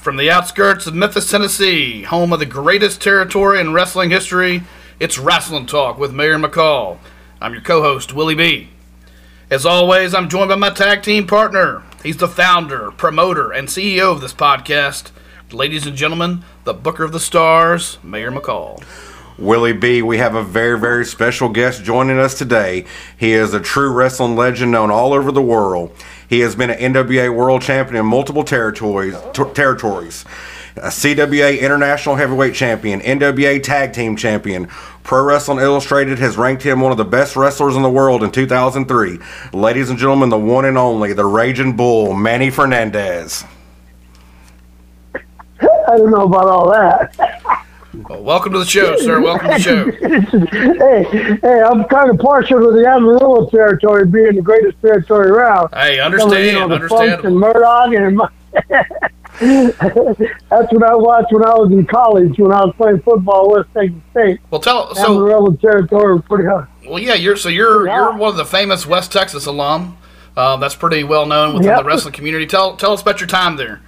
From the outskirts of Memphis, Tennessee, home of the greatest territory in wrestling history, it's Wrestling Talk with Mayor McCall. I'm your co-host, Willie B. As always, I'm joined by my tag team partner. He's the founder, promoter, and CEO of this podcast. Ladies and gentlemen, the Booker of the Stars, Mayor McCall. Willie B, we have a very, very special guest joining us today. He is a true wrestling legend known all over the world. He has been an NWA World Champion in multiple territories, a CWA International Heavyweight Champion, NWA Tag Team Champion. Pro Wrestling Illustrated has ranked him one of the best wrestlers in the world in 2003. Ladies and gentlemen, the one and only, the Raging Bull, Manny Fernandez. I don't know about all that. Well, welcome to the show, sir. Welcome to the show. hey, I'm kind of partial to the Amarillo territory being the greatest territory around. Hey, understand. The Funks and Murdoch and that's what I watched when I was in college, when I was playing football at West Texas State. Well, Amarillo territory was pretty hard. Well, yeah, you're one of the famous West Texas alum. That's pretty well known within the wrestling community. Tell us about your time there.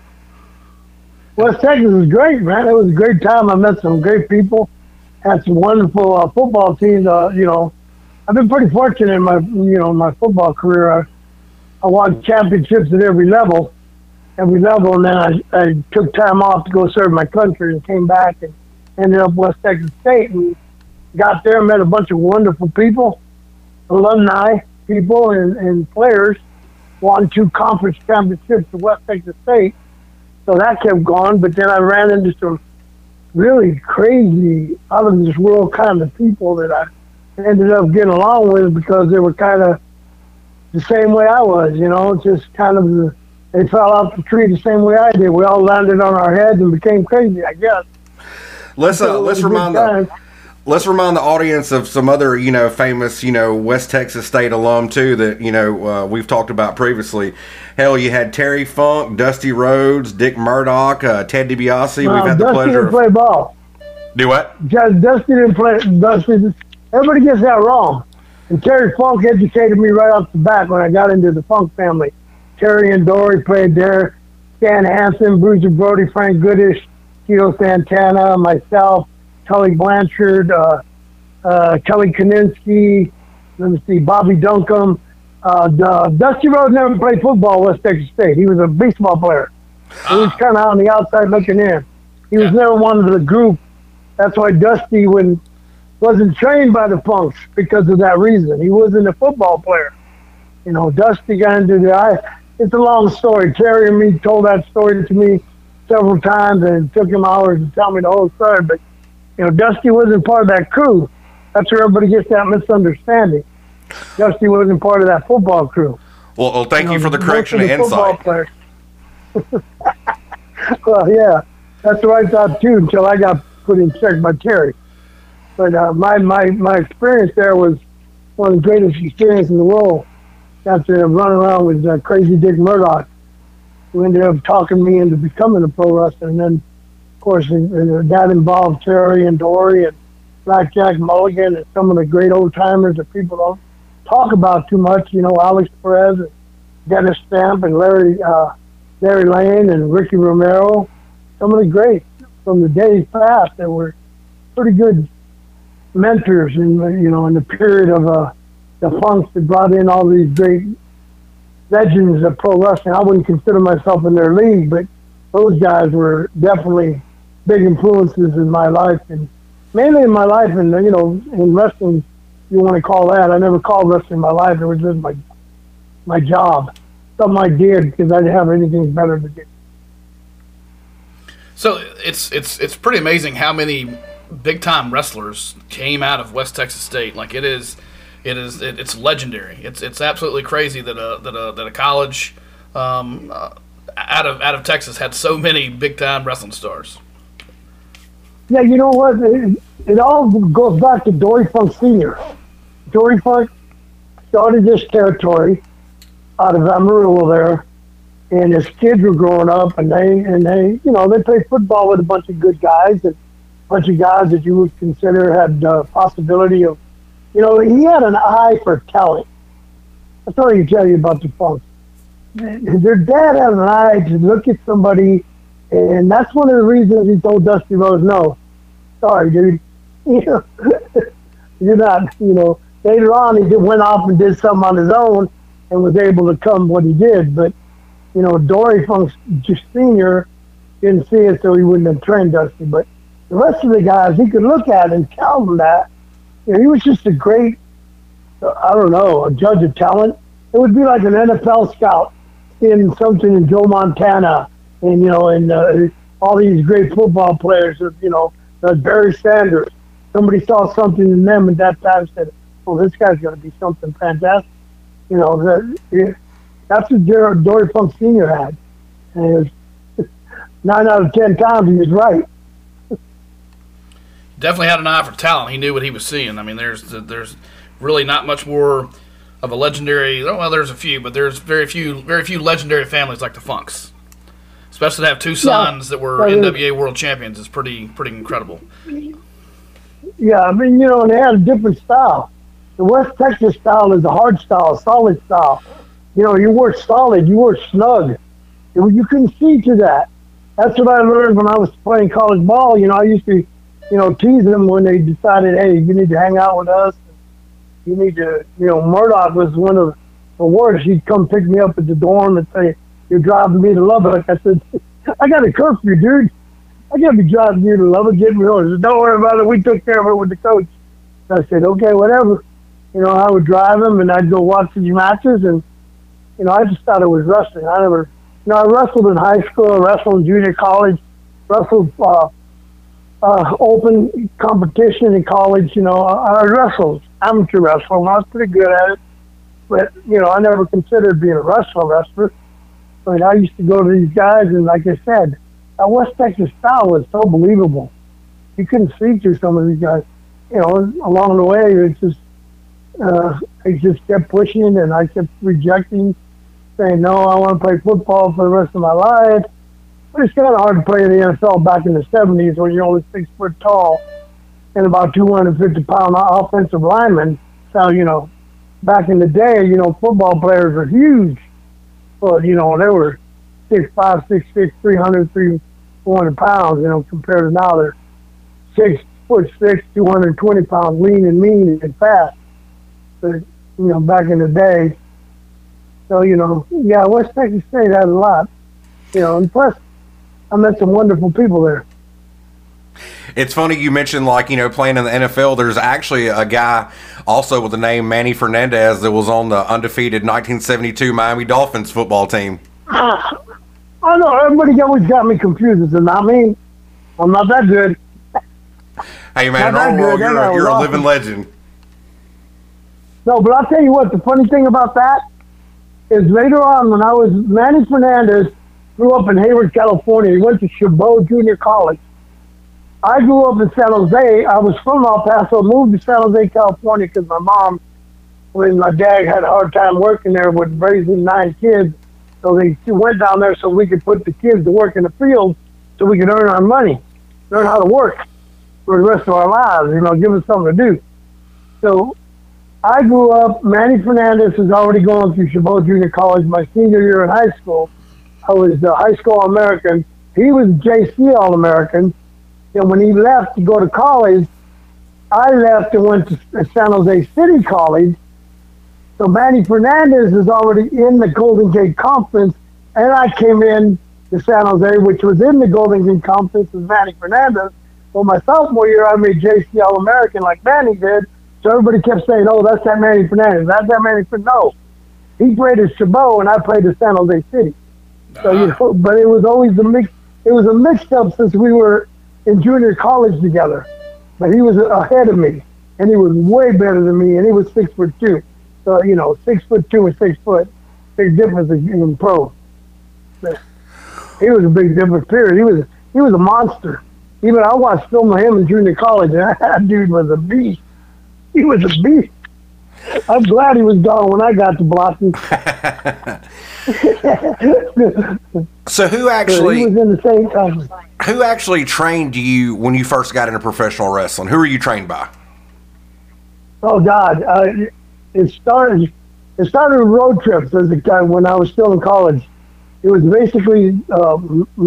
West Texas was great, man. It was a great time. I met some great people, had some wonderful football teams. I've been pretty fortunate in my football career. I won championships at every level, and then I took time off to go serve my country and came back and ended up West Texas State and got there and met a bunch of wonderful people, alumni people and players. Won 2 conference championships at West Texas State. So that kept going, but then I ran into some really crazy, out of this world kind of people that I ended up getting along with because they were kind of the same way I was, just kind of they fell out the tree the same way I did. We all landed on our heads and became crazy, I guess. Let's remind the audience of some other, famous, West Texas State alum too that, we've talked about previously. Hell, you had Terry Funk, Dusty Rhodes, Dick Murdoch, Ted DiBiase. We've had the pleasure. Dusty didn't play ball. Do what? Dusty didn't play. Everybody gets that wrong. And Terry Funk educated me right off the bat when I got into the Funk family. Terry and Dory played there. Stan Hansen, Bruiser Brody, Frank Goodish, Tito Santana, myself, Tully Blanchard, Kelly Kaninsky, let me see, Bobby Duncombe. Dusty Rhodes never played football at West Texas State. He was a baseball player. He was kind of on the outside looking in. He was never one of the group. That's why Dusty wasn't trained by the Funks because of that reason. He wasn't a football player. Dusty got into it's a long story. Terry and me told that story to me several times, and it took him hours to tell me the whole story. But Dusty wasn't part of that crew. That's where everybody gets that misunderstanding. Dusty wasn't part of that football crew. Well, thank you for the correction and insight. Well, yeah, that's what I thought too until I got put in check by Terry. But my experience there was one of the greatest experiences in the world. Got to run around with crazy Dick Murdoch, who ended up talking me into becoming a pro wrestler. And then, of course, that involved Terry and Dory and Blackjack Mulligan and some of the great old timers that people don't talk about too much. Alex Perez and Dennis Stamp and Larry Lane and Ricky Romero. Some of the greats from the days past that were pretty good mentors in the period of the Funks that brought in all these great legends of pro wrestling. I wouldn't consider myself in their league, but those guys were definitely big influences in my life, and mainly in my life. And in wrestling, you want to call that. I never called wrestling my life. It was just my job, something I did because I didn't have anything better to do. So it's pretty amazing how many big time wrestlers came out of West Texas State. Like it's legendary. It's absolutely crazy that a college out of Texas had so many big time wrestling stars. Yeah, you know what? It all goes back to Dory Funk Sr. Dory Funk started this territory out of Amarillo there, and his kids were growing up, and they played football with a bunch of good guys, and a bunch of guys that you would consider had possibility of, he had an eye for talent. That's all I can tell you about the Funks. Their dad had an eye to look at somebody And that's one of the reasons he told Dusty Rose, no, sorry, dude. You know, you're not, you know. Later on, he went off and did something on his own and was able to come what he did. But, you know, Dory Funk Sr. didn't see it, so he wouldn't have trained Dusty. But the rest of the guys, he could look at and tell them that. You know, he was just a great, I don't know, a judge of talent. It would be like an NFL scout in something in Joe Montana and, you know, and all these great football players, you know, Barry Sanders. Somebody saw something in them at that time and said, oh, this guy's going to be something fantastic. You know, that's what Dory Funk Sr. had. And it was 9 out of 10 times he was right. Definitely had an eye for talent. He knew what he was seeing. I mean, there's really not much more of a legendary. Well, there's a few, but there's very few legendary families like the Funks. Especially to have two sons that were NWA World Champions is pretty incredible. Yeah, I mean, you know, and they had a different style. The West Texas style is a hard style, solid style. You know, you were solid, you were snug. You couldn't see to that. That's what I learned when I was playing college ball. You know, I used to, you know, tease them when they decided, hey, you need to hang out with us. You need to, you know, Murdoch was one of the worst. He'd come pick me up at the dorm and say, you're driving me to Lubbock. I said, I got a curfew, dude. I can't be driving you to Lubbock, getting me home. He said, don't worry about it. We took care of it with the coach. I said, okay, whatever. You know, I would drive him and I'd go watch these matches. And, you know, I just thought it was wrestling. I never, you know, I wrestled in high school, I wrestled in junior college, wrestled open competition in college. You know, I wrestled amateur wrestling. I was pretty good at it. But, you know, I never considered being a wrestler. But I used to go to these guys, and like I said, that West Texas style was so believable. You couldn't see through some of these guys. You know, along the way, it's just I just kept pushing, and I kept rejecting, saying, no, I want to play football for the rest of my life. But it's kind of hard to play in the NFL back in the 70s when you're only 6 foot tall and about 250-pound offensive lineman. So, you know, back in the day, you know, football players were huge. But, you know, they were 6'5", 6'6", 300, 400 pounds, you know, compared to now they're 6'6", 220 pounds, lean and mean and fast. But, you know, back in the day. So, you know, yeah, West Texas State had a lot. You know, and plus, I met some wonderful people there. It's funny you mentioned, like, you know, playing in the NFL. There's actually a guy also with the name Manny Fernandez that was on the undefeated 1972 Miami Dolphins football team. I know, everybody always got me confused. And I mean, I'm not that good. Hey, man, in our world, you're a living legend. No, but I'll tell you what, the funny thing about that is later on when I was, Manny Fernandez grew up in Hayward, California. He went to Chabot Junior College. I grew up in San Jose. I was from El Paso, moved to San Jose, California because my mom, when my dad had a hard time working there with raising 9 kids, so they went down there so we could put the kids to work in the field so we could earn our money, learn how to work for the rest of our lives, you know, give us something to do. So I grew up, Manny Fernandez was already going through Chabot Junior College my senior year in high school. I was the high school All-American. He was JC All-American. And when he left to go to college, I left and went to San Jose City College. So Manny Fernandez is already in the Golden Gate Conference, and I came in to San Jose, which was in the Golden Gate Conference with Manny Fernandez. Well, my sophomore year, I made JC All-American like Manny did. So everybody kept saying, oh, that's that Manny Fernandez. That's that Manny Fernandez. No. He played at Chabot, and I played at San Jose City. So, you know, but it was always a mix. It was a mix-up since we were in junior college together. But he was ahead of me, and he was way better than me, and he was 6'2". So, you know, 6'2" and 6 foot, big difference in pro. But he was a big difference, period. He was a monster. Even I watched film of him in junior college, and that dude was a beast. He was a beast. I'm glad he was gone when I got to Blossom. So who actually he was in the same conference. Who actually trained you when you first got into professional wrestling? Who were you trained by? Oh God, it started with road trips as a guy when I was still in college. It was basically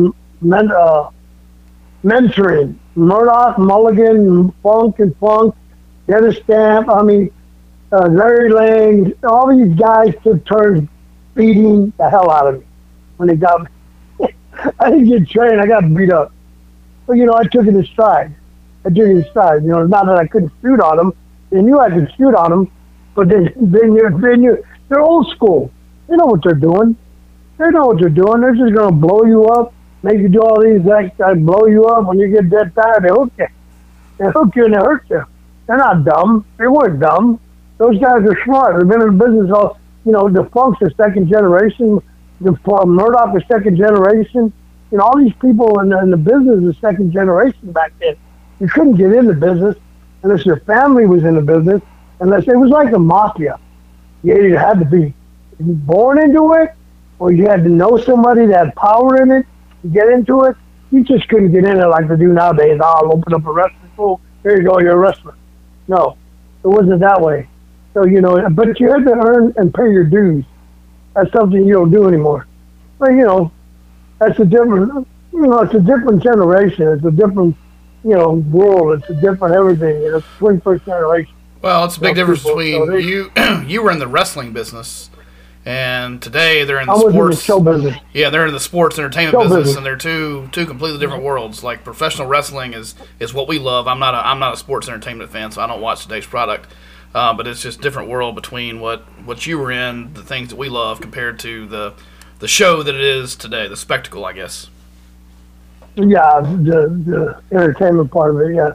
mentoring Murdoch, Mulligan, Funk and Funk, Dennis Stamp. I mean, Larry Lang. All these guys took turns beating the hell out of me when they got me. I didn't get trained. I got beat up. But, I took it in stride. Not that I couldn't shoot on them. They knew I could shoot on them, but they're old school. They know what they're doing. They're just going to blow you up, make you do all these acts, blow you up. When you get dead tired, they hook you. They hook you and they hurt you. They're not dumb. They weren't dumb. Those guys are smart. They've been in the business all, the Funk's are second generation. The Murdoch is second generation. All these people in the business are second generation back then. You couldn't get in the business unless your family was in the business, unless it was like a mafia. You either had to be born into it, or you had to know somebody that had power in it to get into it. You just couldn't get in it like they do nowadays. I'll open up a wrestling school. Here you go, you're a wrestler. No, it wasn't that way. So, but you had to earn and pay your dues. That's something you don't do anymore. But, that's a different, it's a different generation. It's a different, world. It's a different everything. It's 21st generation. Well, it's a big difference between you were in the wrestling business, and today they're in the sports. In the show business. Yeah, they're in the sports entertainment business, and they're two completely different worlds. Like professional wrestling is what we love. I'm not a sports entertainment fan, so I don't watch today's product. But it's just a different world between what you were in, the things that we love, compared to the show that it is today, the spectacle, I guess. Yeah, the entertainment part of it. Yeah,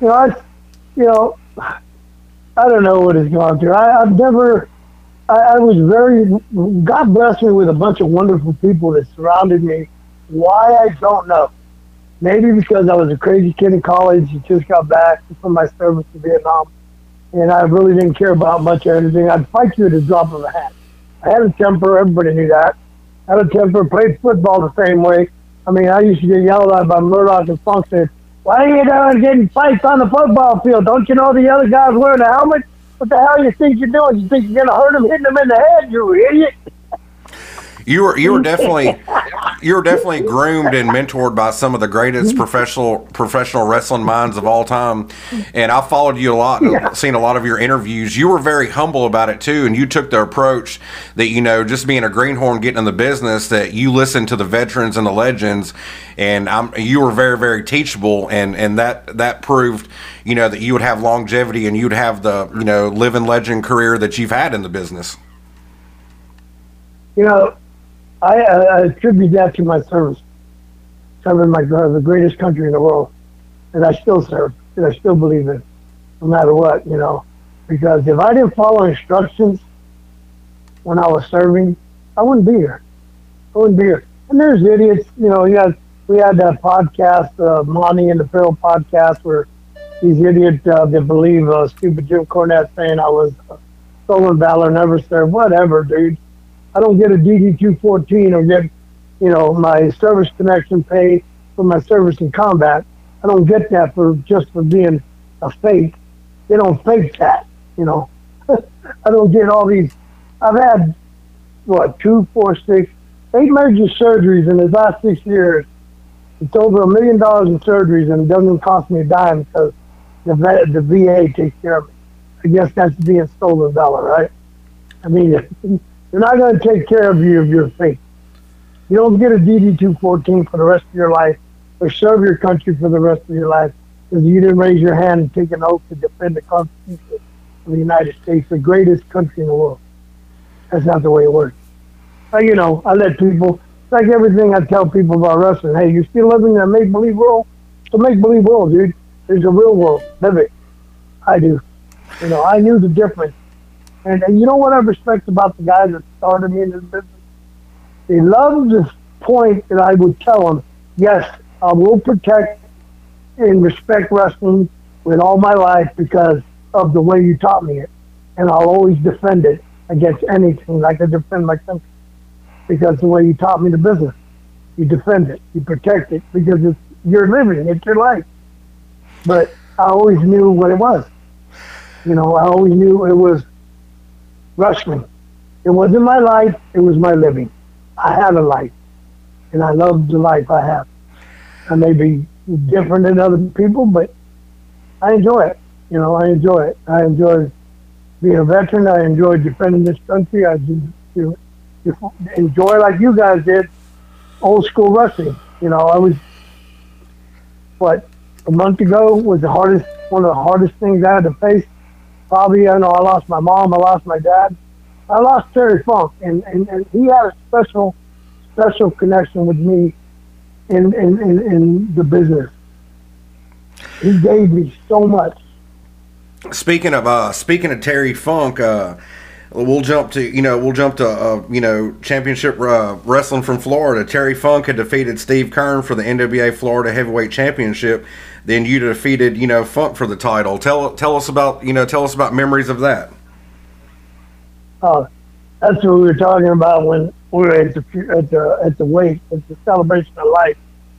I don't know what it's gone through. I've never. I was very. God blessed me with a bunch of wonderful people that surrounded me. Why, I don't know. Maybe because I was a crazy kid in college and just got back from my service in Vietnam. And I really didn't care about much of anything. I'd fight you at the drop of a hat. I had a temper. Everybody knew that. I had a temper. Played football the same way. I mean, I used to get yelled at by Murdoch and Funk saying, "Why are you doing getting fights on the football field? Don't you know the other guys wearing a helmet? What the hell you think you're doing? You think you're going to hurt them, hitting them in the head, you idiot?" You were definitely groomed and mentored by some of the greatest professional wrestling minds of all time, and I followed you a lot and seen a lot of your interviews. You were very humble about it too, and you took the approach that just being a greenhorn, getting in the business, that you listened to the veterans and the legends, and you were very, very teachable, and that proved that you would have longevity and you'd have the living legend career that you've had in the business. I attribute that to my service, serving the greatest country in the world, and I still serve, and I still believe it, no matter what, because if I didn't follow instructions when I was serving, I wouldn't be here. And there's idiots, we had that podcast, Monty and the Pharaoh podcast, where these idiots that believe stupid Jim Cornette saying I was stolen valor, never served, whatever, dude. I don't get a DD-214 or get, my service connection pay for my service in combat. I don't get that for being a fake. They don't fake that, I don't get all these. I've had, 2, 4, 6, 8 major surgeries in the last 6 years. It's over $1 million in surgeries, and it doesn't cost me a dime because the VA takes care of me. I guess that's being stolen valor, right? I mean, they're not going to take care of you if you're fake. You don't get a DD-214 for the rest of your life or serve your country for the rest of your life because you didn't raise your hand and take an oath to defend the Constitution of the United States, the greatest country in the world. That's not the way it works. But, I let people, it's like everything I tell people about wrestling. Hey, you're still living in a make-believe world? It's a make-believe world, dude. There's a real world. Live it. I do. I knew the difference. And you know what I respect about the guys that started me in this business? They love this point that I would tell them, yes, I will protect and respect wrestling with all my life because of the way you taught me it. And I'll always defend it against anything like I defend my country. Because the way you taught me the business, you defend it, you protect it, because it's your living, it's your life. But I always knew what it was. I always knew it was wrestling. It wasn't my life, it was my living. I had a life, and I love the life I have. I may be different than other people, but I enjoy it. I enjoy it. I enjoy being a veteran. I enjoy defending this country. I do enjoy, like you guys did, old school wrestling. I was, a month ago was one of the hardest things I had to face. Probably, I lost my mom, I lost my dad. I lost Terry Funk, and he had a special connection with me in the business. He gave me so much. Speaking of Terry Funk, we'll jump to championship wrestling from Florida. Terry Funk had defeated Steve Keirn for the NWA Florida Heavyweight Championship. Then you defeated Funk for the title. Tell us about memories of that. Oh, that's what we were talking about when we were at the wake, at the celebration of life.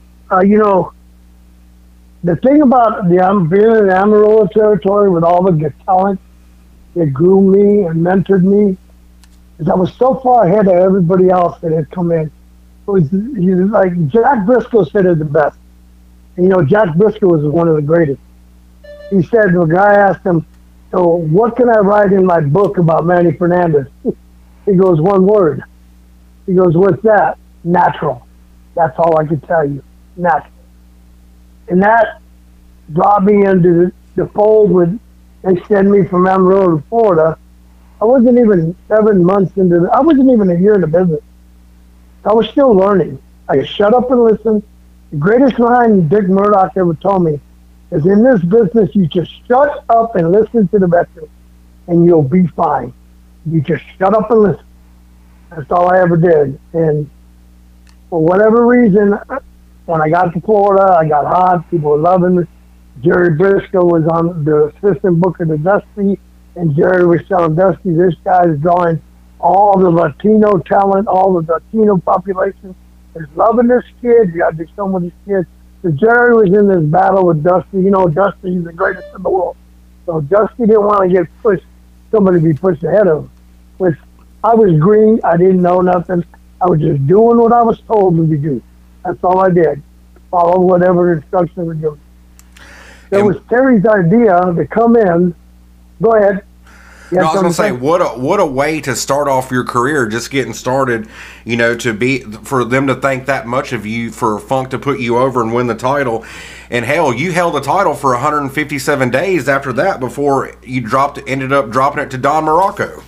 The thing about being in the Amarillo territory with all the talent that grew me and mentored me is I was so far ahead of everybody else that had come in. He was like Jack Briscoe said it the best. And, Jack Briscoe was one of the greatest. He said, the guy asked him, so what can I write in my book about Manny Fernandez? He goes, one word. He goes, what's that? Natural. That's all I can tell you. Natural. And that brought me into the fold with, they sent me from Amarillo to Florida. I wasn't even 7 months I wasn't even a year in the business. I was still learning. I shut up and listen. The greatest line Dick Murdoch ever told me is, in this business, you just shut up and listen to the veterans, and you'll be fine. You just shut up and listen. That's all I ever did. And for whatever reason, when I got to Florida, I got hot. People were loving me. Jerry Briscoe was on the assistant booker to Dusty, and Jerry was telling Dusty, this guy is drawing all the Latino talent, all the Latino population is loving this kid. You got to do something with this kid. So Jerry was in this battle with Dusty. Dusty is the greatest in the world. So Dusty didn't want to get pushed, somebody to be pushed ahead of him. Which I was green. I didn't know nothing. I was just doing what I was told to do. That's all I did. Follow whatever instructions were given. It was Terry's idea to come in. Go ahead. No, I was going to say, what a way to start off your career, just getting started, for them to think that much of you, for Funk to put you over and win the title. And hell, you held the title for 157 days after that before you ended up dropping it to Don Morocco.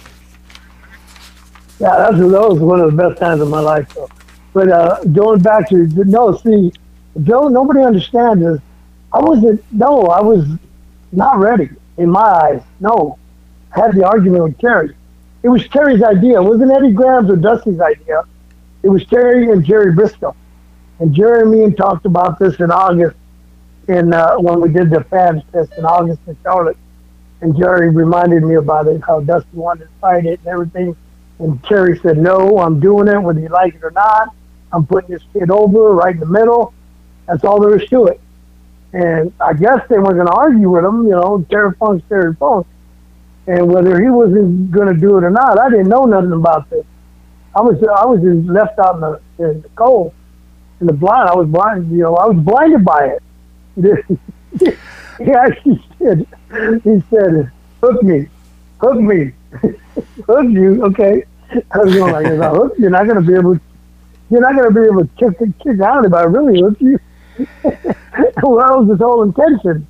Yeah, that was one of the best times of my life. Though. But going back to, Joe, nobody understands this. I was not ready in my eyes. No. Had the argument with Terry. It was Terry's idea. It wasn't Eddie Graham's or Dusty's idea. It was Terry and Jerry Briscoe. And Jerry and me talked about this in August when we did the fans test in August in Charlotte. And Jerry reminded me about it, how Dusty wanted to fight it and everything. And Terry said, no, I'm doing it whether you like it or not. I'm putting this kid over right in the middle. That's all there is to it. And I guess they weren't going to argue with him, Terry Funk's Terry Funk. And whether he wasn't going to do it or not, I didn't know nothing about this. I was just left out in the cold, in the blind. I was blind, I was blinded by it. He actually said, hook me, hook you, okay. I was going like, if I hook you, you're not going to be able to kick out if I really hook you. Well, that was his whole intention.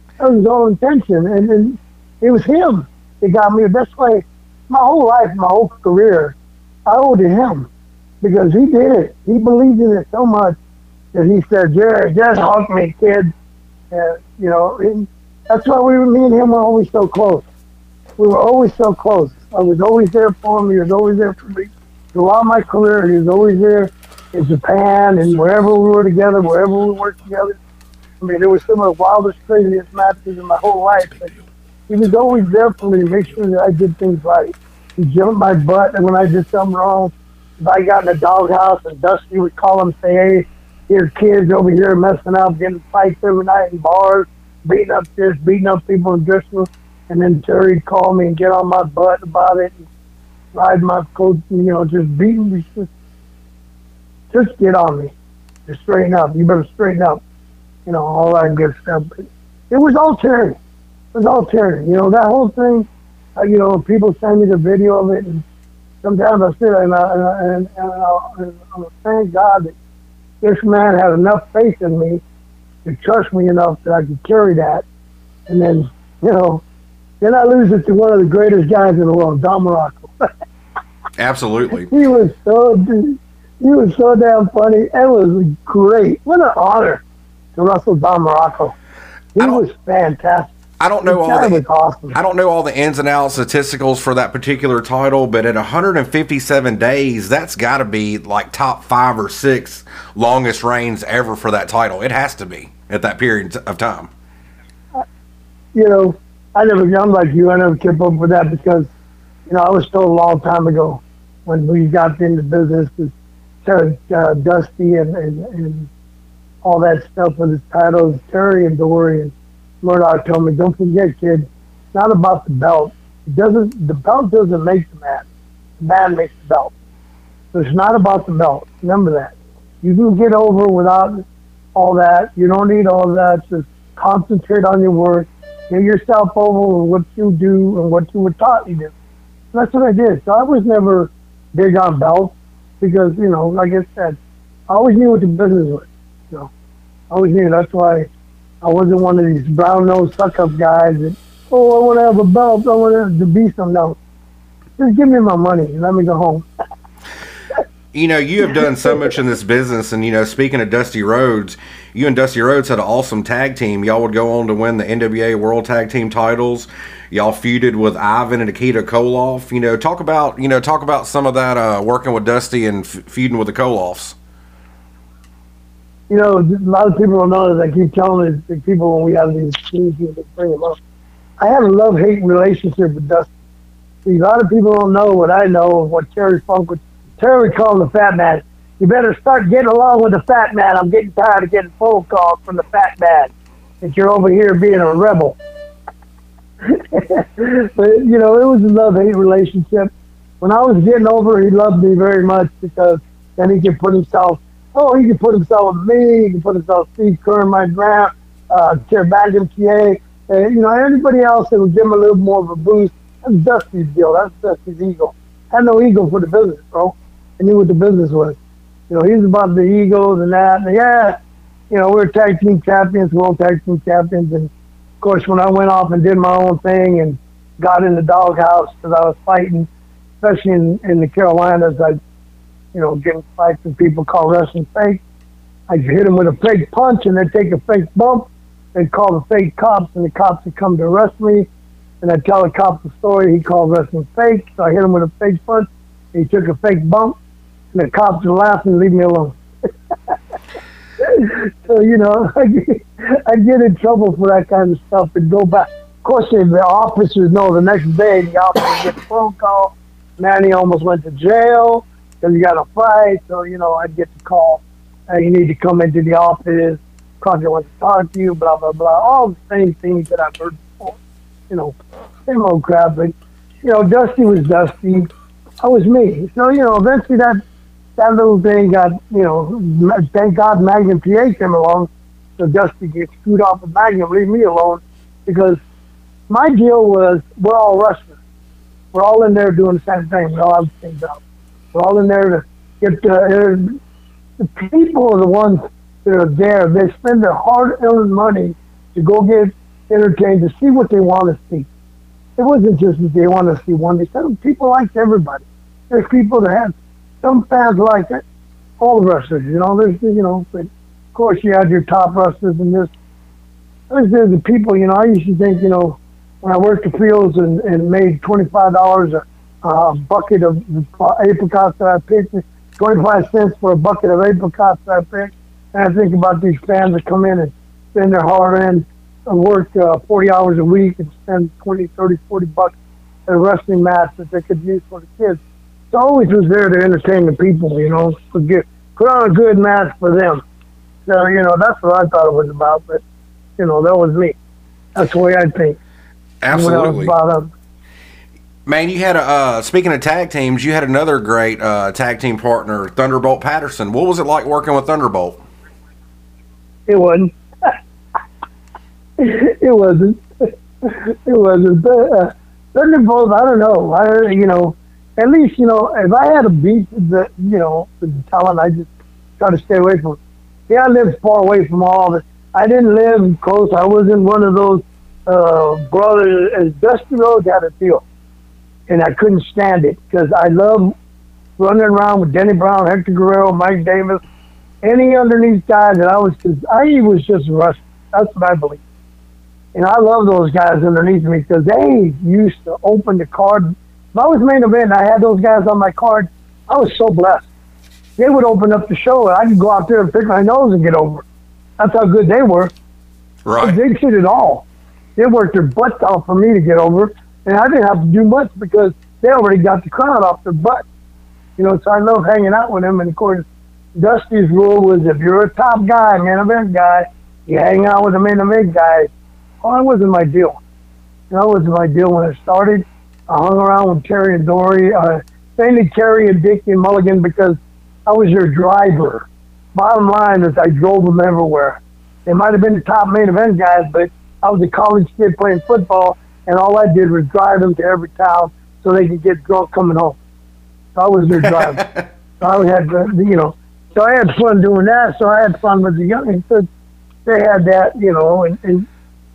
And it was him. It got me. That's why my whole life, my whole career, I owe to him because he did it. He believed in it so much that he said, Jerry, just hook me, kid. And that's why me and him were always so close. We were always so close. I was always there for him. He was always there for me. Throughout my career, he was always there in Japan and wherever we were together, wherever we worked together. I mean, there was some of the wildest, craziest matches in my whole life. But he was always there for me to make sure that I did things right. He jumped my butt, and when I did something wrong, if I got in the doghouse, and Dusty would call him and say, hey, here's kids over here messing up, getting fights every night in bars, beating up people in dressing rooms. And then Terry'd call me and get on my butt about it, and ride my coat, just beating me. Just get on me. Just straighten up. You better straighten up. all that good stuff. But it was all Terry. It was all Terry. That whole thing. People send me the video of it, and sometimes I sit and I thank God that this man had enough faith in me to trust me enough that I could carry that. And then, then I lose it to one of the greatest guys in the world, Don Morocco. Absolutely. He was so damn funny. It was great. What an honor to wrestle Don Morocco. He was fantastic. I don't know awesome. I don't know all the ins and outs statisticals for that particular title, but at 157 days, that's got to be like top 5 or 6 longest reigns ever for that title. It has to be at that period of time. I'm like you. I never kept up with that because, I was told a long time ago when we got into business with Dusty and all that stuff with his titles, Terry and Dory and Murdoch told me, don't forget, kid, it's not about the belt. The belt doesn't make the man. The man makes the belt. So it's not about the belt. Remember that. You can get over without all that. You don't need all that. Just concentrate on your work. Get yourself over with what you do and what you were taught to do. And that's what I did. So I was never big on belts because, like I said, I always knew what the business was. I always knew. That's why I wasn't one of these brown-nosed suck-up guys that, I want to have a belt. I want to be some. No. Just give me my money and let me go home. You have done so much in this business, and, speaking of Dusty Rhodes, you and Dusty Rhodes had an awesome tag team. Y'all would go on to win the NWA World Tag Team titles. Y'all feuded with Ivan and Nikita Koloff. Talk about some of that, working with Dusty and feuding with the Koloffs. A lot of people don't know this. I keep telling the people when we have these teams, they bring them up. I have a love-hate relationship with Dusty. See, a lot of people don't know what I know of what Terry Funk would. Terry would call him the Fat Man. You better start getting along with the Fat Man. I'm getting tired of getting phone calls from the Fat Man that you're over here being a rebel. But, it was a love-hate relationship. When I was getting over, he loved me very much because then he could put himself with me, he could put himself with Steve Kerr, my grand, Magnum TA, anybody else that would give him a little more of a boost. That's Dusty's deal. That's Dusty's ego. I had no ego for the business, bro. I knew what the business was. He's about the egos and that. And we're tag team champions, world tag team champions. And, of course, when I went off and did my own thing and got in the doghouse because I was fighting, especially in the Carolinas, getting fights and people call wrestling fake. I'd hit them with a fake punch and they'd take a fake bump. They'd call the fake cops and the cops would come to arrest me. And I'd tell the cops the story. He called wrestling fake. So I hit him with a fake punch. He took a fake bump. And the cops would laugh and leave me alone. So, I'd get in trouble for that kind of stuff and go back. Of course, the officers know the next day the officer gets a phone call. Manny almost went to jail because he got a fight. So, I'd get the call. You need to come into the office. Crockett wants to talk to you, blah, blah, blah. All the same things that I've heard before. Same old crap. But, Dusty was Dusty. I was me. So, eventually that little thing got, thank God Magnum PA came along. So Dusty gets screwed off with Magnum, leave me alone. Because my deal was, we're all wrestlers. We're all in there doing the same thing. We all have the same job. We're all in there to get the people are the ones that are there. They spend their hard-earned money to go get entertained, to see what they want to see. It wasn't just that they want to see one. They said people liked everybody. There's people that have, some fans like it. All the wrestlers, but of course you had your top wrestlers and there's the people, I used to think, when I worked the fields and made $25 a bucket of apricots that I picked, 25 cents for a bucket of apricots that I picked, and I think about these fans that come in and spend their hard earned and work 40 hours a week and spend 20, 30, 40 bucks at a wrestling match that they could use for the kids. So I always was there to entertain the people, put on a good match for them. So, that's what I thought it was about, but, that was me. That's the way I think. Absolutely. Man, you had speaking of tag teams, you had another great tag team partner, Thunderbolt Patterson. What was it like working with Thunderbolt? It wasn't. it wasn't. It wasn't. Thunderbolts, I don't know. At least, if I had a beef with the talent, I just try to stay away from it. Yeah, I lived far away from all of it. I didn't live close. I wasn't one of those brothers, as Dusty Rhodes had a deal. And I couldn't stand it because I love running around with Denny Brown, Hector Guerrero, Mike Davis, any underneath guys that I was just rushed. That's what I believe. And I love those guys underneath me because they used to open the card. If I was main event and I had those guys on my card, I was so blessed. They would open up the show and I could go out there and pick my nose and get over. That's how good they were. Right. They did it all. They worked their butts off for me to get over. And I didn't have to do much because they already got the crowd off their butt. So I love hanging out with them. And, of course, Dusty's rule was if you're a top guy, main event guy, you hang out with the main event guys. Well, that wasn't my deal. That wasn't my deal when I started. I hung around with Terry and Dory, mainly Terry and Dick and Mulligan because I was their driver. Bottom line is I drove them everywhere. They might have been the top main event guys, but I was a college kid playing football, and all I did was drive them to every town so they could get drunk coming home. So I was their driver. So I had, so I had fun doing that. So I had fun with the young kids. They had that, and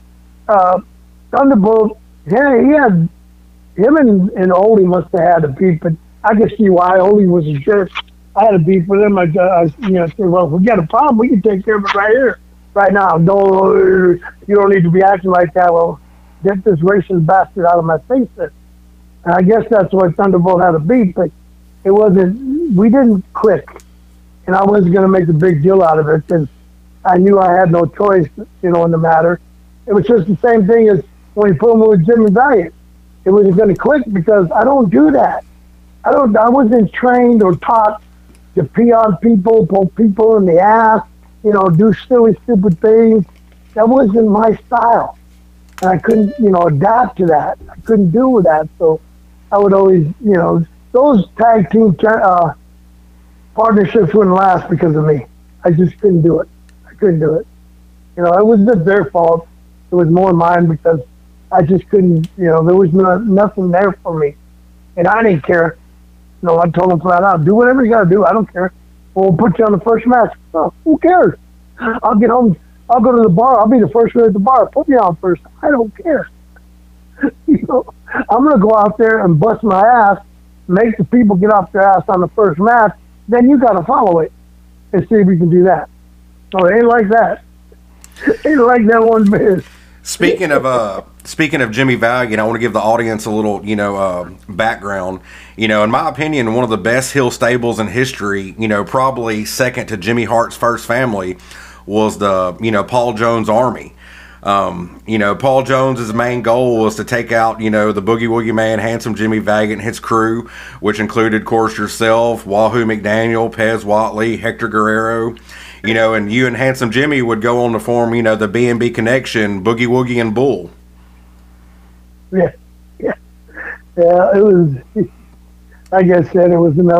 Thunderbolt, yeah, him and Ole must have had a beef, but I can see why. Ole was a jerk. I had a beef with him. I said, well, if we got a problem, we can take care of it right here, right now. No, you don't need to be acting like that. Well, get this racist bastard out of my face then. And I guess that's why Thunderbolt had a beef, but it wasn't, we didn't click. And I wasn't going to make a big deal out of it because I knew I had no choice, in the matter. It was just the same thing as when he put him with Jimmy Valiant. It wasn't going to click because I don't do that. I wasn't trained or taught to pee on people, poke people in the ass, do silly, stupid things. That wasn't my style. And I couldn't, adapt to that. I couldn't do with that. So I would always, those tag team partnerships wouldn't last because of me. I just couldn't do it. I couldn't do it. It was just their fault. It was more mine because I just couldn't, there was nothing there for me. And I didn't care. I told them flat out, do whatever you got to do. I don't care. We'll put you on the first match. Oh, who cares? I'll get home. I'll go to the bar. I'll be the first one at the bar. Put me on first. I don't care. I'm going to go out there and bust my ass, make the people get off their ass on the first match. Then you got to follow it and see if we can do that. So it ain't like that. It ain't like that one bit. Speaking of Jimmy Valiant, I want to give the audience a little, background. In my opinion, one of the best heel stables in history, probably second to Jimmy Hart's first family, was the, Paul Jones Army. Paul Jones's main goal was to take out, the Boogie Woogie Man, Handsome Jimmy Valiant, and his crew, which included, of course, yourself, Wahoo McDaniel, Pez Whatley, Hector Guerrero. And you and Handsome Jimmy would go on to form, the B&B Connection, Boogie Woogie and Bull. Yeah. It was, like I said, it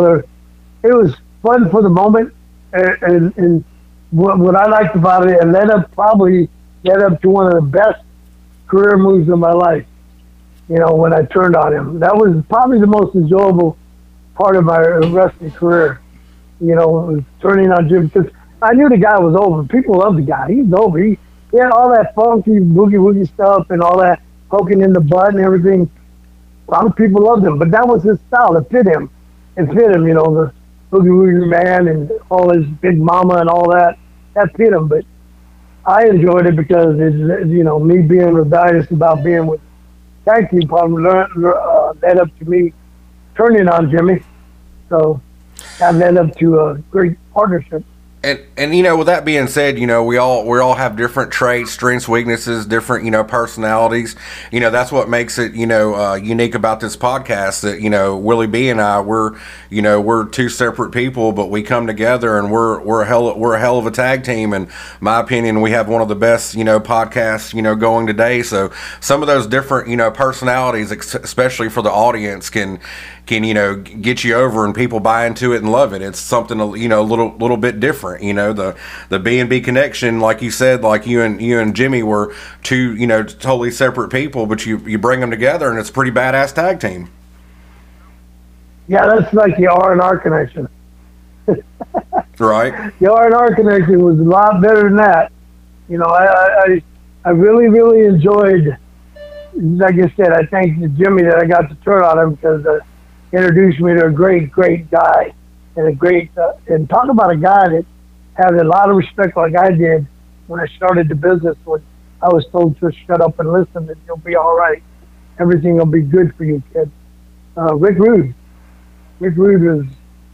was fun for the moment. And what I liked about it, it led up to one of the best career moves of my life, when I turned on him. That was probably the most enjoyable part of my wrestling career, was turning on Jimmy, because I knew the guy was over. People loved the guy. He was over. He had all that funky boogie-woogie stuff and all that poking in the butt and everything. A lot of people loved him, but that was his style. It fit him. The boogie-woogie man and all his big mama and all that. That fit him, but I enjoyed it because it's, me being rebellious about being with tag team partner led up to me turning on Jimmy. So that led up to a great partnership. And with that being said, we all have different traits, strengths, weaknesses, different personalities. That's what makes it unique about this podcast. That Willie B and I, we're two separate people, but we come together and we're a hell of a tag team. And my opinion, we have one of the best podcasts going today. So some of those different personalities, especially for the audience, can get you over and people buy into it and love it. It's something a little bit different. You know, the B&B connection, like you said, like you and Jimmy were two, you know, totally separate people, but you bring them together, and it's a pretty badass tag team. Yeah, that's like the R&R connection. Right. The R&R connection was a lot better than that. You know, I really, really enjoyed, like I said, I thank Jimmy that I got to turn on him because he introduced me to a great, great guy. And and talk about a guy that had a lot of respect like I did when I started the business, when I was told to shut up and listen and you'll be all right. Everything will be good for you, kid. Rick Rude. Rick Rude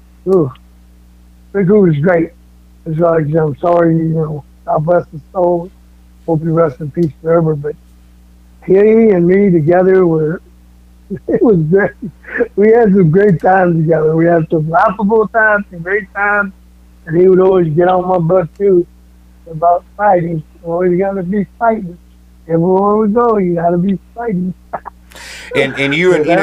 was great. It's like, I'm sorry, you know, God bless his soul. Hope he rests in peace forever. But he and me together it was great. We had some great times together. We had some laughable times, some great times. And he would always get on my butt too about fighting. Oh, you gotta be fighting. Everywhere we go, you gotta be fighting. And you and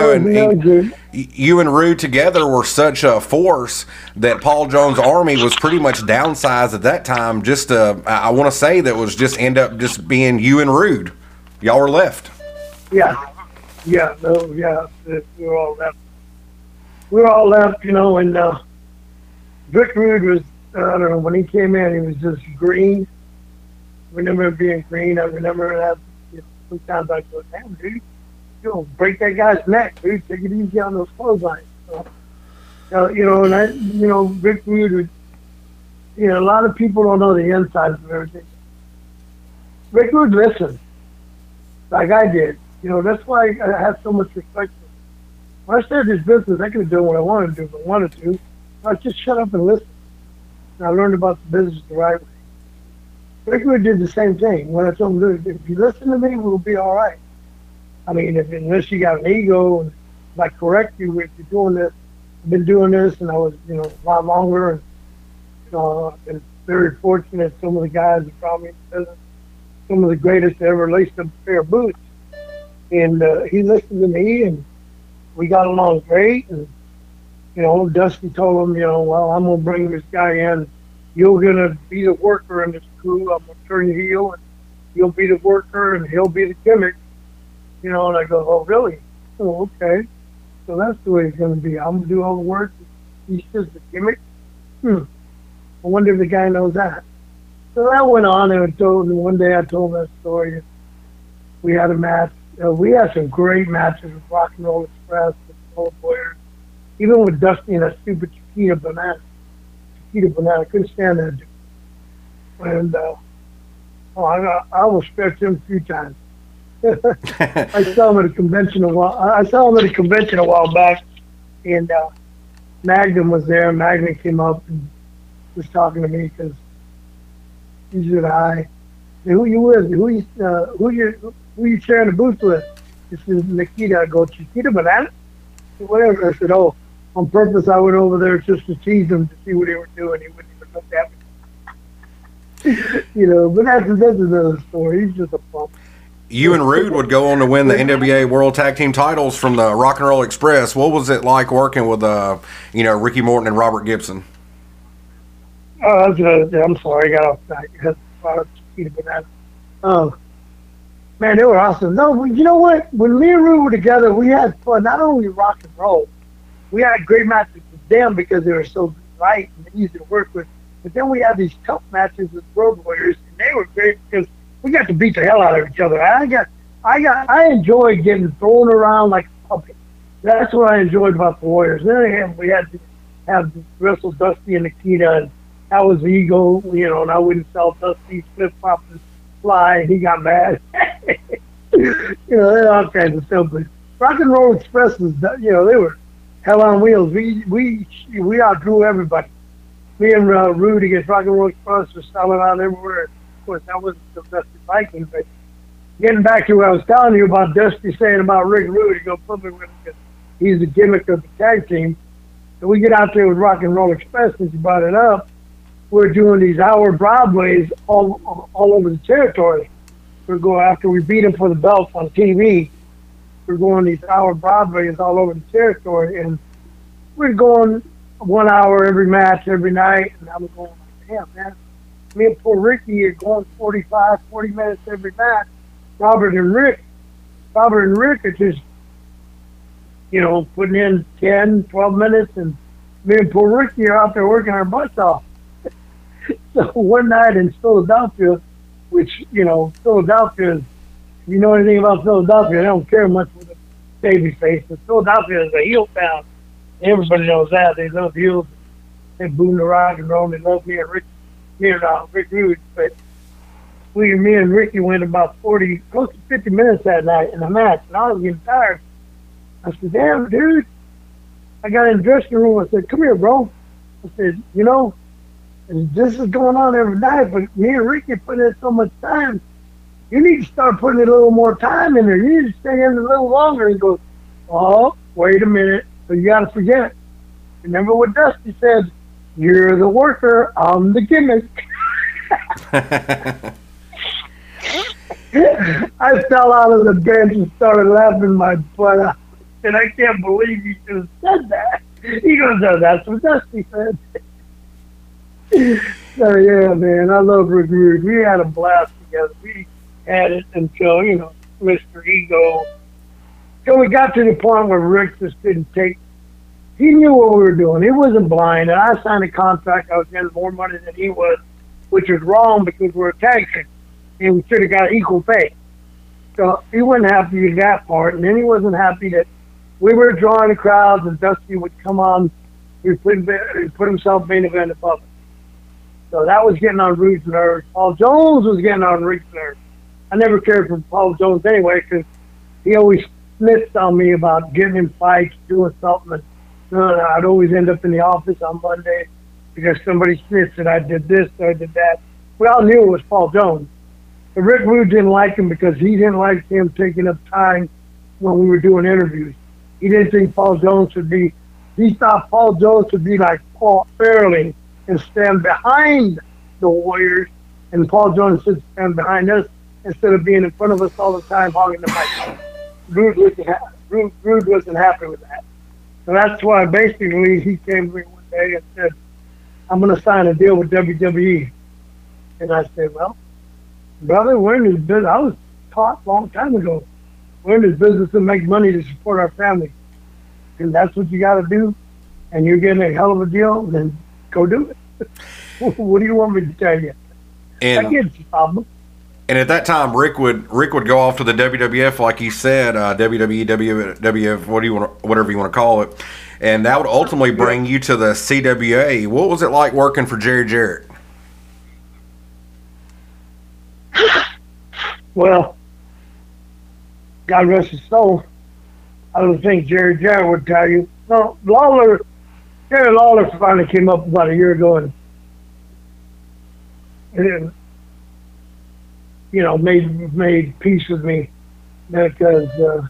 you and Rude together were such a force that Paul Jones' army was pretty much downsized at that time. Just I want to say that was just end up just being you and Rude. Y'all were left. Yeah, we were all left. We were all left, you know. And Rick Rude was, I don't know, when he came in, he was just green. I remember him being green. I remember that. You know, sometimes I go, damn, dude. You'll break that guy's neck, dude. Take it easy on those clotheslines. So, you know, Rick Rude would, you know, a lot of people don't know the inside of everything. Rick Rude listened, like I did. You know, that's why I have so much respect for him. When I started this business, I could have done what I wanted to do, if I wanted to. I just shut up and listen. And I learned about the business the right way. Rick Rude did the same thing. When I told him, if you listen to me, we'll be all right. I mean, unless you got an ego, and if I correct you if you're doing this, I've been doing this, and I was, you know, a lot longer, and you know, I've been very fortunate. Some of the guys that brought me in business, some of the greatest that ever laced up a pair of boots, and he listened to me, and we got along great. And you know, Dusty told him, you know, well, I'm gonna bring this guy in. You're gonna be the worker in this crew. I'm gonna turn you heel, and you'll be the worker, and he'll be the gimmick. You know, and I go, oh, really? Oh, okay. So that's the way it's going to be. I'm going to do all the work. He's just a gimmick. I wonder if the guy knows that. So that went on, and one day I told that story. We had a match. We had some great matches with Rock and Roll Express, with Old Boyer, even with Dusty and that stupid Chiquita Banana. I couldn't stand that dude. And I almost stretched him a few times. I saw him at a convention a while back, and Magnum was there. Magnum came up and was talking to me because he said, "Hi, who you with? Who you sharing the booth with?" This is Nikita. I go, "Chiquita Banana?" Whatever. I said, "Oh, on purpose, I went over there just to tease them to see what they were doing. He wouldn't even look at me." You know, but that's another story. He's just a pump. You and Rude would go on to win the NWA World Tag Team titles from the Rock and Roll Express. What was it like working with, you know, Ricky Morton and Robert Gibson? Oh, I'm sorry, I got off that. Man, they were awesome. No, you know what? When me and Rude were together, we had fun. Not only rock and roll, we had great matches with them because they were so light and easy to work with. But then we had these tough matches with Road Warriors, and they were great because we got to beat the hell out of each other. I enjoyed getting thrown around like a puppet. That's what I enjoyed about the Warriors. Then we had to have wrestle Dusty and Nikita, and that was the ego, you know, and I wouldn't sell Dusty flip flop and fly, and he got mad. You know, all kinds of stuff. But Rock and Roll Express was, you know, they were hell on wheels. We outdrew everybody. Me and Rude against Rock and Roll Express were selling out everywhere. Of course, that wasn't the Dusty Viking, but getting back to what I was telling you about Dusty saying about Rick Rude, he goes public with him because he's the gimmick of the tag team. So we get out there with Rock and Roll Express, since you brought it up. We're doing these hour Broadways all over the territory. We're going after we beat them for the belts on TV. We're going these hour Broadways all over the territory, and we're going 1 hour every match every night, and I'm going damn, man. Me and poor Ricky are going 45, 40 minutes every night. Robert and Rick are just, putting in 10, 12 minutes, and me and poor Ricky are out there working our butts off. So one night in Philadelphia, which, Philadelphia is, if you know anything about Philadelphia, they don't care much for the baby face. But Philadelphia is a heel town. Everybody knows that. They love heels. They boom the rock and roll. They love me and Rick Rude. But me and Ricky went about close to 50 minutes that night in a match, and I was getting tired. I said, damn, dude. I got in the dressing room. I said, come here, bro. I said, this is going on every night, but me and Ricky put in so much time. You need to start putting a little more time in there. You need to stay in a little longer. He goes, oh, wait a minute. So you got to forget. Remember what Dusty said? You're the worker. I'm the gimmick. I fell out of the bench and started laughing my butt out. And I can't believe you just said that. He goes, oh, that's what Dusty said. So, yeah, man, I love Rick Rude. We had a blast together. We had it until, Mr. Ego. So we got to the point where Rick just didn't take. He knew what we were doing. He wasn't blind. And I signed a contract. I was getting more money than he was, which was wrong because we're a tag team. And we should have got equal pay. So he wasn't happy with that part. And then he wasn't happy that we were drawing the crowds and Dusty would come on. He put himself main event above us. So that was getting on Rude's nerves. Paul Jones was getting on Rick's nerves. I never cared for Paul Jones anyway because he always snitched on me about getting in fights, doing something. And I'd always end up in the office on Monday because somebody snitched that I did this or I did that. We all knew it was Paul Jones. But Rick Rude didn't like him because he didn't like him taking up time when we were doing interviews. He didn't think Paul Jones would be, he thought Paul Jones would be like Paul Fairley and stand behind the Warriors, and Paul Jones should stand behind us instead of being in front of us all the time hogging the mic. Rude wasn't happy with that. So that's why basically he came to me one day and said, I'm going to sign a deal with WWE. And I said, well, brother, we're in this business. I was taught a long time ago. We're in this business to make money to support our family. And that's what you got to do. And you're getting a hell of a deal, then go do it. What do you want me to tell you? And, I get you, problem. And at that time, Rick would go off to the WWF, like he said, WWE, WWF, whatever you want to call it, and that would ultimately bring you to the CWA. What was it like working for Jerry Jarrett? Well, God rest his soul. I don't think Jerry Jarrett would tell you. No, Jerry Lawler finally came up about a year ago and made peace with me because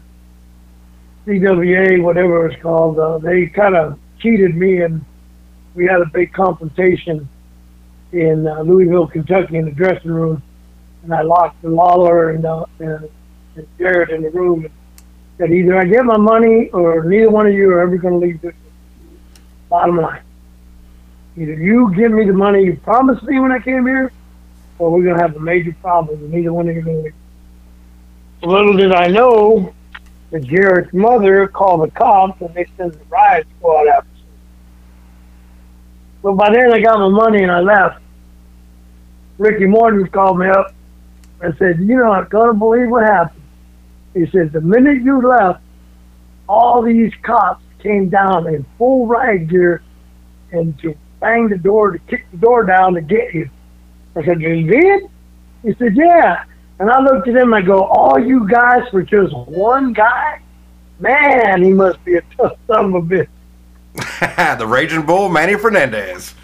CWA, whatever it's called, they kind of cheated me, and we had a big confrontation in Louisville, Kentucky, in the dressing room, and I locked Lawler and Jarrett in the room and said, either I get my money or neither one of you are ever going to leave this. Bottom line. Either you give me the money you promised me when I came here, or we're going to have a major problem with neither one of you are going to leave. Little did I know that Jarrett's mother called the cops and they sent the riot squad after me. But by then I got my money and I left. Ricky Morton called me up and said, you're not going to believe what happened. He said, the minute you left, all these cops came down in full riot gear and to bang the door, to kick the door down to get you. I said, you did? He said, yeah. And I looked at him and I go, all you guys for just one guy? Man, he must be a tough son of a bitch. The Raging Bull, Manny Fernandez.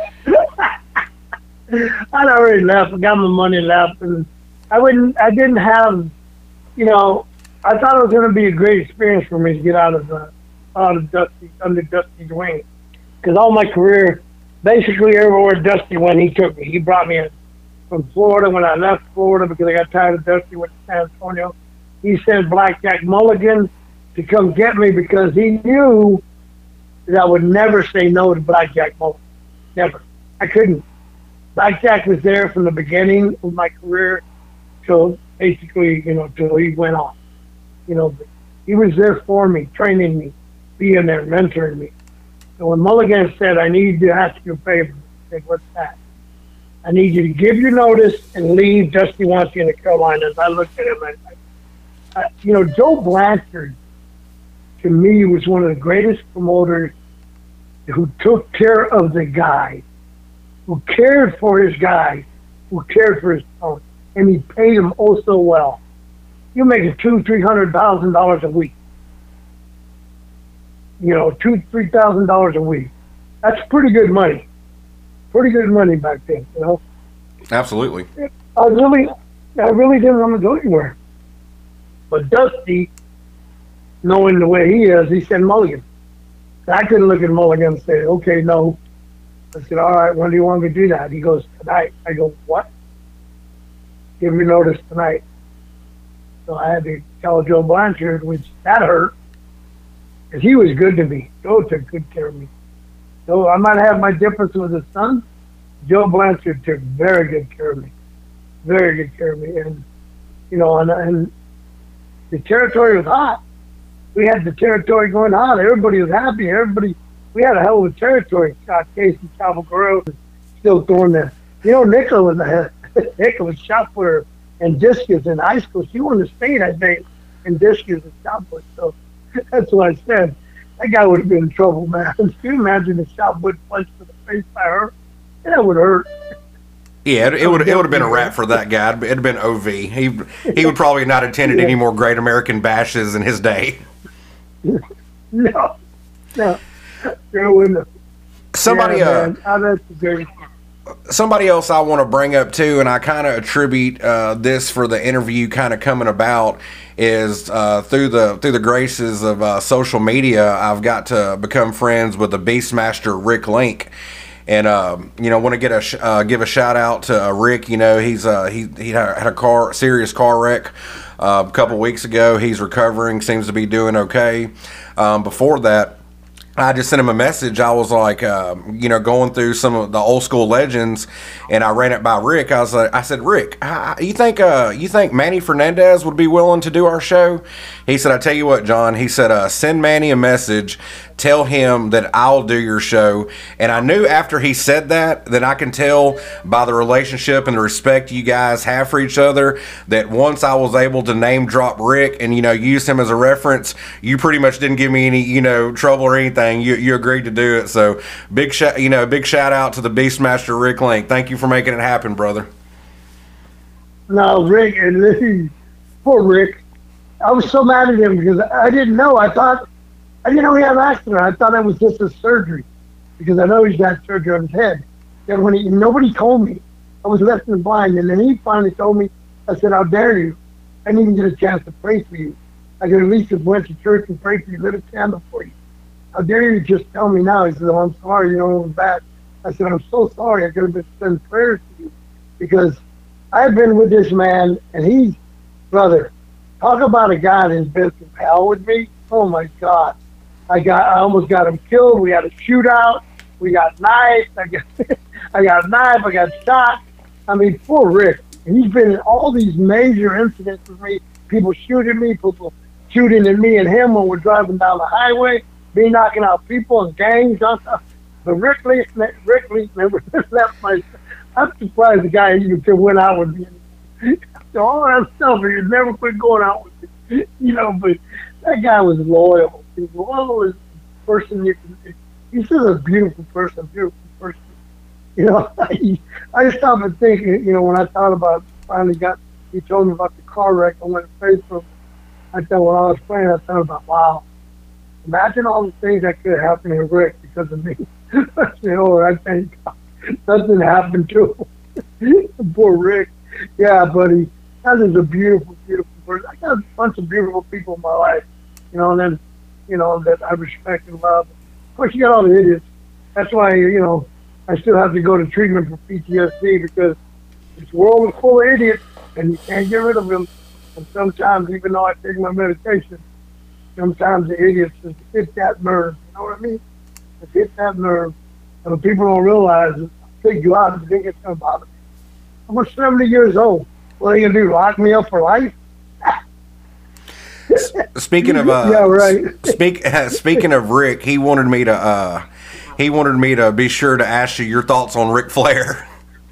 I'd already left. I got my money left. And I didn't have, I thought it was going to be a great experience for me to get out of under Dusty's wing. Because all my career, basically everywhere Dusty went, he took me. He brought me in from Florida when I left Florida because I got tired of Dusty, went to San Antonio. He sent Blackjack Mulligan to come get me because he knew that I would never say no to Blackjack Mulligan. Never. I couldn't. Blackjack was there from the beginning of my career till basically, till he went off. But he was there for me, training me, being there, mentoring me. So when Mulligan said, I need to ask you a favor, I said, what's that? I need you to give your notice and leave. Dusty wants you in the Carolinas. I looked at him and Joe Blanchard, to me, was one of the greatest promoters who took care of the guy, who cared for his guy, who cared for his opponent, and he paid him oh so well. You're making $200,000-$300,000 a week. $2,000-$3,000 a week. That's pretty good money. Pretty good money back then. Absolutely. I really didn't want to go anywhere. But Dusty, knowing the way he is, he said Mulligan. I couldn't look at Mulligan and say, okay, no. I said, all right, when do you want me to do that? He goes, tonight. I go, what? Give me notice tonight. So I had to tell Joe Blanchard, which that hurt, because he was good to me. Joe took good care of me. So I might have my difference with his son. Joe Blanchard took very good care of me. Very good care of me. And, and the territory was hot. We had the territory going hot. Everybody was happy. We had a hell of a territory. Scott Casey, Chavo Guerrero was still throwing there. Nicola was shot putter and discus in high school. She won the state, I think, in discus and shot put. So that's what I said. That guy would have been in trouble, man. Can you imagine a shot put punch to the face by her? That would hurt. Yeah, it would have been a wrap for that guy. It'd have been OV. He would probably not attended any more Great American Bashes in his day. No. There wouldn't have. Somebody that's somebody else I want to bring up too, and I kind of attribute this for the interview kind of coming about is through the graces of social media. I've got to become friends with the Beastmaster Rick Link, and want to give a shout out to Rick. He had a serious car wreck a couple weeks ago. He's recovering, seems to be doing okay. Before that, I just sent him a message. I was like, going through some of the old school legends, and I ran it by Rick. I said, Rick, you think Manny Fernandez would be willing to do our show? He said, I tell you what, John. He said, send Manny a message. Tell him that I'll do your show. And I knew after he said that I can tell by the relationship and the respect you guys have for each other that once I was able to name drop Rick and, use him as a reference, you pretty much didn't give me any, trouble or anything. You agreed to do it. So big shout out to the Beastmaster Rick Link. Thank you for making it happen, brother. No, Rick, and poor Rick. I was so mad at him because I didn't know. I didn't know he had an accident. I thought it was just a surgery because I know he's got surgery on his head. And nobody told me. I was left in the blind. And then he finally told me, I said, how dare you? I didn't even get a chance to pray for you. I could at least have went to church and prayed for you, lit a candle for you. How dare you just tell me now? He said, oh, I'm sorry, it was bad. I said, I'm so sorry. I could have been sending prayers to you because I've been with this man, and brother, talk about a guy that's been through hell with me. Oh, my God. I almost got him killed. We had a shootout. We got knifed. I got knifed. I got shot. I mean, poor Rick. And he's been in all these major incidents with me. People shooting me, people shooting at me and him when we're driving down the highway, me knocking out people and gangs. But Rick Lee never left my. I'm surprised the guy even went out with me. After all that stuff, he never quit going out with me. But that guy was loyal. He was loyal as a person you can. He's just a beautiful person. I stopped and think. When I thought about he told me about the car wreck. I went to Facebook. I thought when I was playing, I thought about, wow, imagine all the things that could happen to Rick because of me. I said, oh, I thank God nothing happened to him. Poor Rick. Yeah, buddy. That is a beautiful, beautiful person. I got a bunch of beautiful people in my life, and then, that I respect and love. Of course, you got all the idiots. That's why, I still have to go to treatment for PTSD because this world is full of idiots and you can't get rid of them. And sometimes, even though I take my medication, sometimes the idiots just hit that nerve. You know what I mean? Just hit that nerve. And people don't realize it. take you out and think it's going to bother me. I'm 70 years old. What are you going to do, lock me up for life? Speaking of Yeah, right. speaking of Rick, he wanted me to be sure to ask you your thoughts on Ric Flair.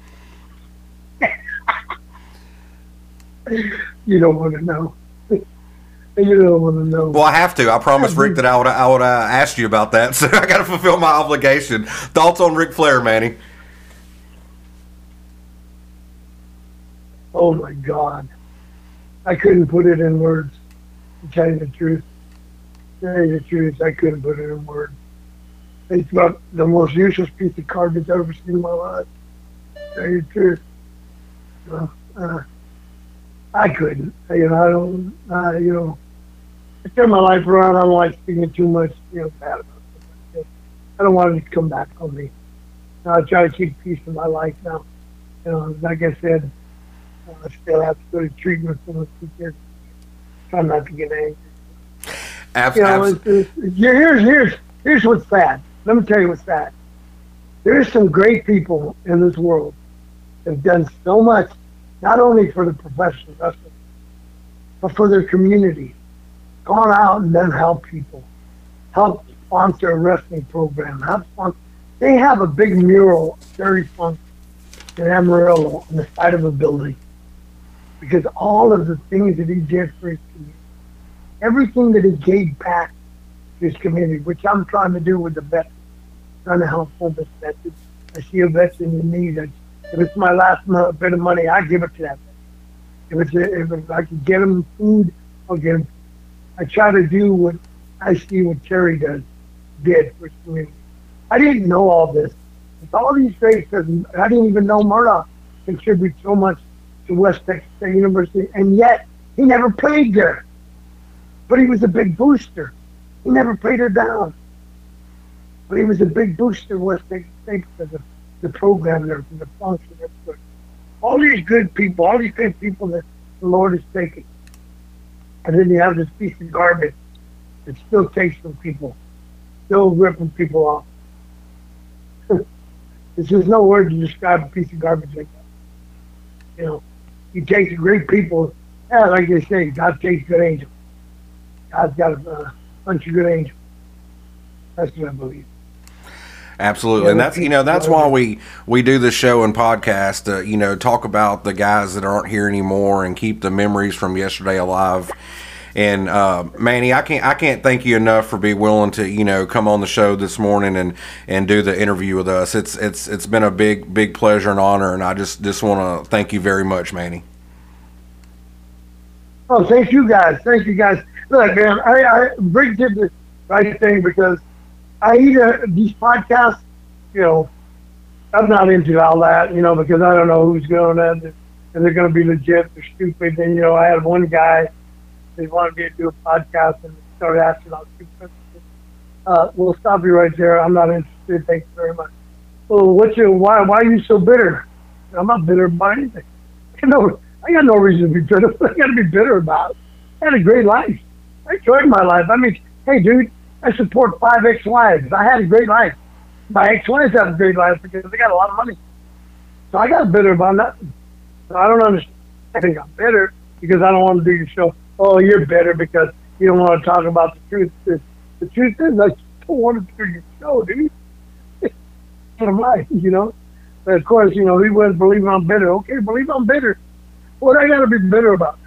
You don't want to know. You don't want to know. Well, I have to. I promised Rick that I would ask you about that, so I got to fulfill my obligation. Thoughts on Ric Flair, Manny? Oh my God, I couldn't put it in words. To tell you the truth, I couldn't put it in words. It's about the most useless piece of garbage I've ever seen in my life. To tell you the truth, I couldn't. I don't. I turn my life around. I don't like speaking too much, bad about it. I don't want it to come back on me. I try to keep peace in my life now. Like I said, I still have to go to treatment for those 2 kids. Try not to get angry. Here's what's sad. Let me tell you what's sad. There's some great people in this world that have done so much, not only for the professional wrestling, but for their community. Gone out and then help people. Help sponsor a wrestling program. They have a big mural, very fun, in Amarillo on the side of a building. Because all of the things that he did for his community, everything that he gave back to his community, which I'm trying to do with the veterans, trying to help homeless veterans. I see a veteran in need. If it's my last bit of money, I give it to that veteran. If I can get him food, I'll get him. I try to do what I see what Terry did for his community. I didn't know all this. It's all these great because I didn't even know Murdoch contributed so much to West Texas State University, and yet he never played there. But he was a big booster. He never played her down. But he was a big booster of West Texas State because of the program there, the function. All these good people, all these good people that the Lord has taken. And then you have this piece of garbage that still takes from people, still ripping people off. There's just no word to describe a piece of garbage like that. He takes great people. Yeah, like they say, God takes good angels. God's got a bunch of good angels. That's what I believe. Absolutely, and that's why we do the show and podcast. Talk about the guys that aren't here anymore and keep the memories from yesterday alive. And Manny, I can't thank you enough for being willing to come on the show this morning and do the interview with us. It's been a big pleasure and honor, and I just want to thank you very much, Manny. Oh, thank you guys. Look, man, I Rick did the right thing because these podcasts, I'm not into all that, because I don't know who's going to, and they're going to be legit or stupid. And, I had one guy, they wanted me to do a podcast and started asking about stupid. We'll stop you right there. I'm not interested. Thank you very much. Well, why are you so bitter? I'm not bitter about anything. I got no reason to be bitter. I got to be bitter about it. I had a great life. I enjoyed my life. I mean, hey, dude, I support 5 ex-wives. I had a great life. My ex-wives have a great life because they got a lot of money. So I got bitter about nothing. So I don't understand. I think I'm bitter because I don't want to do your show. Oh, you're bitter because you don't want to talk about the truth. The truth is I don't want to do your show, dude. What am I, But of course, he wouldn't believe I'm bitter. Okay, believe I'm bitter. What I got to be bitter about?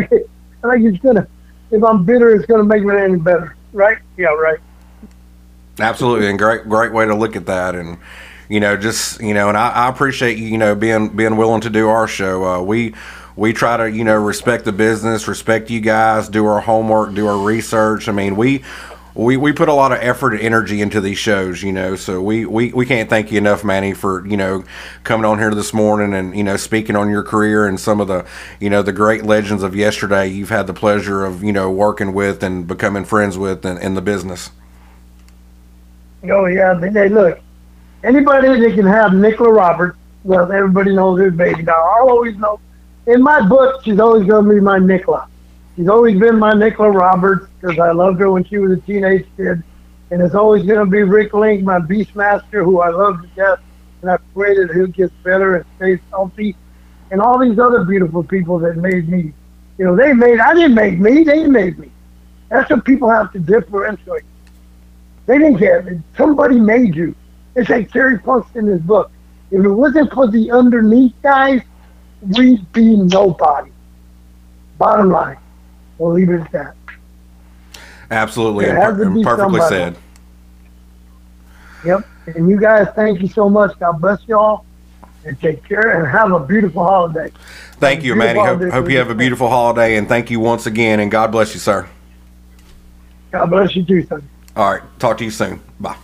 If I'm bitter, it's going to make me any better. Right? Yeah, right. Absolutely, and great way to look at that, and and I appreciate you, being willing to do our show. We try to respect the business, respect you guys, do our homework, do our research. I mean, we put a lot of effort and energy into these shows, so we can't thank you enough, Manny, for coming on here this morning and speaking on your career and some of the the great legends of yesterday you've had the pleasure of working with and becoming friends with in the business. Oh yeah, hey, look, anybody that can have Nicola Roberts, well, everybody knows her baby doll. I'll always know. In my book, she's always going to be my Nicola. She's always been my Nicola Roberts because I loved her when she was a teenage kid. And it's always going to be Rick Link, my Beastmaster, who I love to death. and I pray that he gets better and stays healthy. And all these other beautiful people that made me, I didn't make me, they made me. That's what people have to differentiate. They didn't care. Somebody made you. It's like Terry Funk's in his book. If it wasn't for the underneath guys, we'd be nobody. Bottom line. We'll leave it at that. Absolutely, and perfectly said. Yep. And you guys, thank you so much. God bless y'all. And take care and have a beautiful holiday. Thank you, Manny. Hope you have a beautiful holiday, and thank you once again, and God bless you, sir. God bless you too, son. All right. Talk to you soon. Bye.